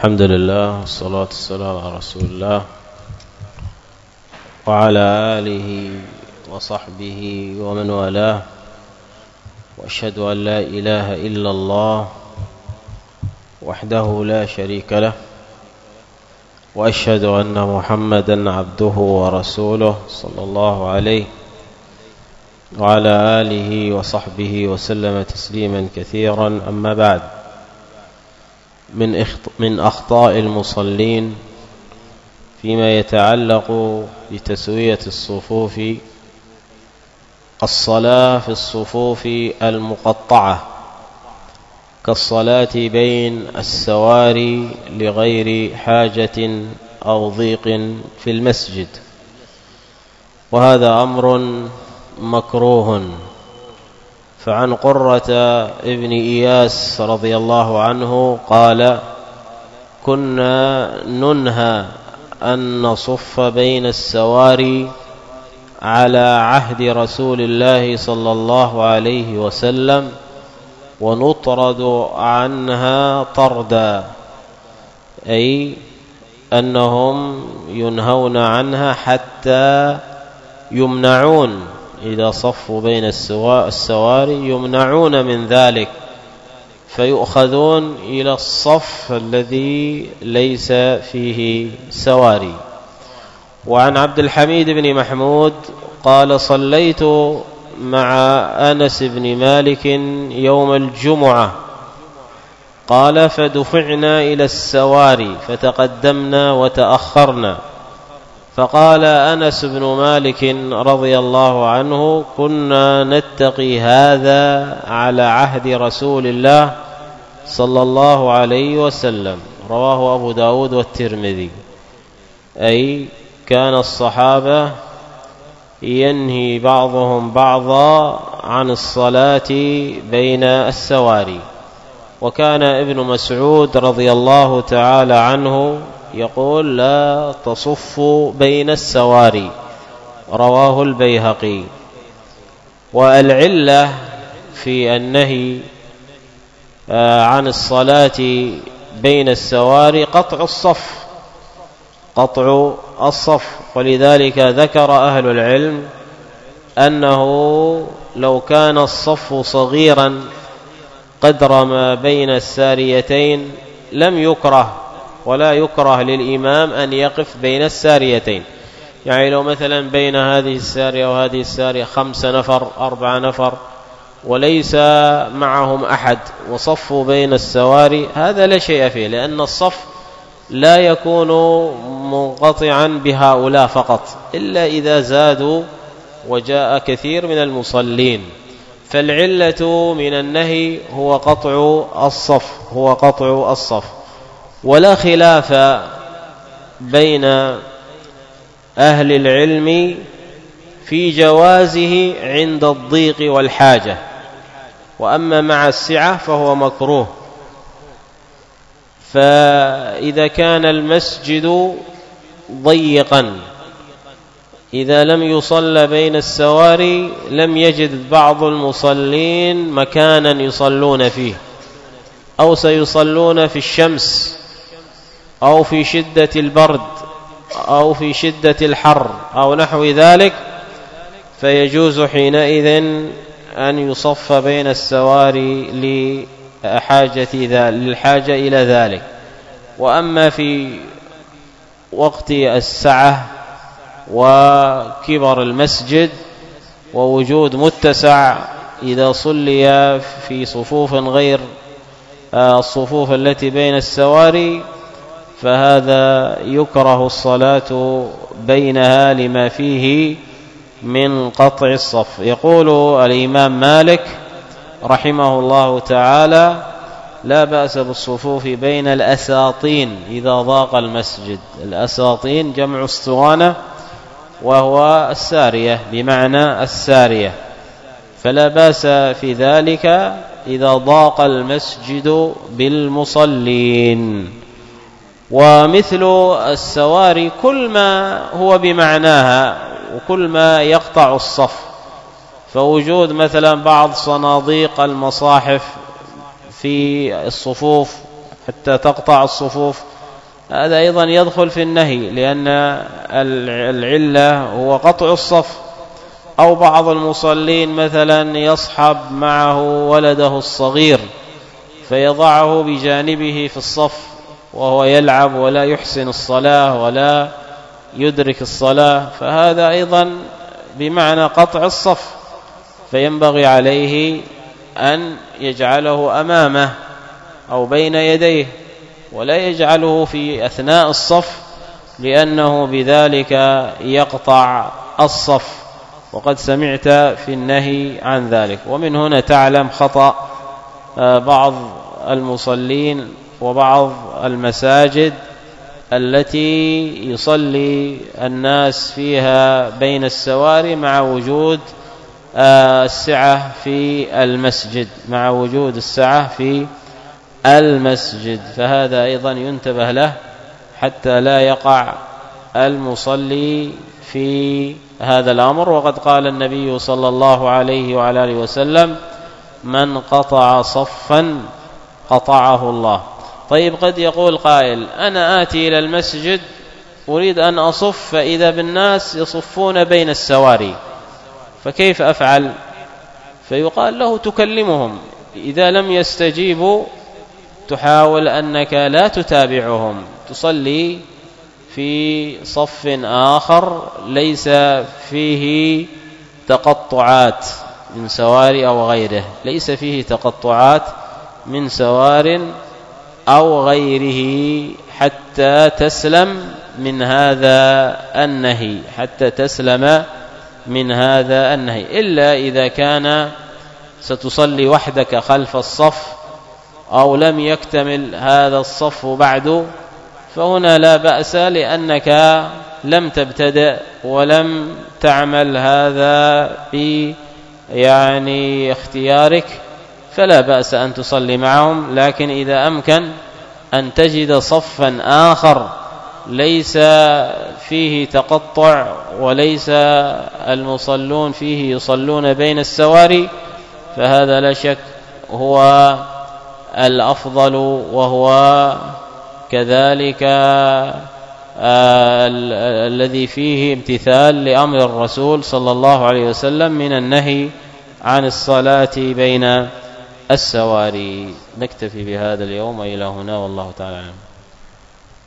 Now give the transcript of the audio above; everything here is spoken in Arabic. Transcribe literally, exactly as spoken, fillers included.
الحمد لله والصلاة والسلام على رسول الله وعلى آله وصحبه ومن والاه، وأشهد أن لا إله إلا الله وحده لا شريك له، وأشهد أن محمدا عبده ورسوله صلى الله عليه وعلى آله وصحبه وسلم تسليما كثيرا. أما بعد، من من أخطاء المصلين فيما يتعلق بتسوية الصفوف الصلاة في الصفوف المقطعة، كالصلاة بين السواري لغير حاجة أو ضيق في المسجد، وهذا أمر مكروه. فعن قرة ابن إياس رضي الله عنه قال: كنا ننهى أن نصف بين السواري على عهد رسول الله صلى الله عليه وسلم، ونطرد عنها طردا، أي أنهم ينهون عنها حتى يمنعون إذا صفوا بين السواري يمنعون من ذلك، فيؤخذون إلى الصف الذي ليس فيه سواري. وعن عبد الحميد بن محمود قال: صليت مع أنس بن مالك يوم الجمعة، قال: فدفعنا إلى السواري فتقدمنا وتأخرنا، فقال أنس بن مالك رضي الله عنه: كنا نتقي هذا على عهد رسول الله صلى الله عليه وسلم. رواه أبو داود والترمذي. أي كان الصحابة ينهي بعضهم بعضا عن الصلاة بين السواري. وكان ابن مسعود رضي الله تعالى عنه يقول: لا تصفوا بين السواري. رواه البيهقي. والعلة في النهي عن الصلاة بين السواري قطع الصف قطع الصف ولذلك ذكر أهل العلم أنه لو كان الصف صغيرا قدر ما بين الساريتين لم يكره، ولا يكره للإمام أن يقف بين الساريتين. يعني لو مثلا بين هذه السارية وهذه السارية خمس نفر أربع نفر وليس معهم أحد وصفوا بين السواري، هذا لا شيء فيه، لأن الصف لا يكون منقطعا بهؤلاء فقط إلا إذا زادوا وجاء كثير من المصلين. فالعلة من النهي هو قطع الصف هو قطع الصف ولا خلاف بين أهل العلم في جوازه عند الضيق والحاجة، وأما مع السعة فهو مكروه. فإذا كان المسجد ضيقا، إذا لم يصلى بين السواري لم يجد بعض المصلين مكانا يصلون فيه، أو سيصلون في الشمس أو في شدة البرد أو في شدة الحر أو نحو ذلك، فيجوز حينئذ أن يصف بين السواري لحاجة للحاجة إلى ذلك. وأما في وقت السعة وكبر المسجد ووجود متسع، إذا صلي في صفوف غير الصفوف التي بين السواري فهذا يكره الصلاة بينها لما فيه من قطع الصف. يقول الإمام مالك رحمه الله تعالى: لا بأس بالصفوف بين الأساطين إذا ضاق المسجد. الأساطين جمع اسطوانة، وهو السارية بمعنى السارية، فلا بأس في ذلك إذا ضاق المسجد بالمصلين. ومثل السواري كل ما هو بمعناها وكل ما يقطع الصف، فوجود مثلا بعض صناديق المصاحف في الصفوف حتى تقطع الصفوف، هذا أيضا يدخل في النهي، لأن العلة هو قطع الصف. أو بعض المصلين مثلا يصحب معه ولده الصغير فيضعه بجانبه في الصف وهو يلعب ولا يحسن الصلاة ولا يدرك الصلاة، فهذا أيضا بمعنى قطع الصف، فينبغي عليه أن يجعله أمامه أو بين يديه ولا يجعله في أثناء الصف، لأنه بذلك يقطع الصف. وقد سمعت في النهي عن ذلك. ومن هنا تعلم خطأ بعض المصلين وبعض المساجد التي يصلي الناس فيها بين السواري مع وجود السعة في المسجد مع وجود السعة في المسجد، فهذا أيضا ينتبه له حتى لا يقع المصلي في هذا الأمر. وقد قال النبي صلى الله عليه وعلى آله وسلم: من قطع صفا قطعه الله. طيب، قد يقول قائل: أنا آتي إلى المسجد أريد أن أصف فإذا بالناس يصفون بين السواري، فكيف أفعل؟ فيقال له: تكلمهم، إذا لم يستجيبوا تحاول أنك لا تتابعهم، تصلي في صف آخر ليس فيه تقطعات من سواري أو غيره، ليس فيه تقطعات من سوار أو غيره، حتى تسلم من هذا النهي حتى تسلم من هذا النهي إلا إذا كان ستصلي وحدك خلف الصف أو لم يكتمل هذا الصف بعد، فهنا لا بأس، لأنك لم تبتدأ ولم تعمل هذا ب يعني اختيارك، فلا بأس أن تصلي معهم. لكن إذا أمكن أن تجد صفا آخر ليس فيه تقطع وليس المصلون فيه يصلون بين السواري، فهذا لا شك هو الأفضل، وهو كذلك الذي فيه امتثال لأمر الرسول صلى الله عليه وسلم من النهي عن الصلاة بين السواري. نكتفي بهذا اليوم إلى هنا، والله تعالى أعلم.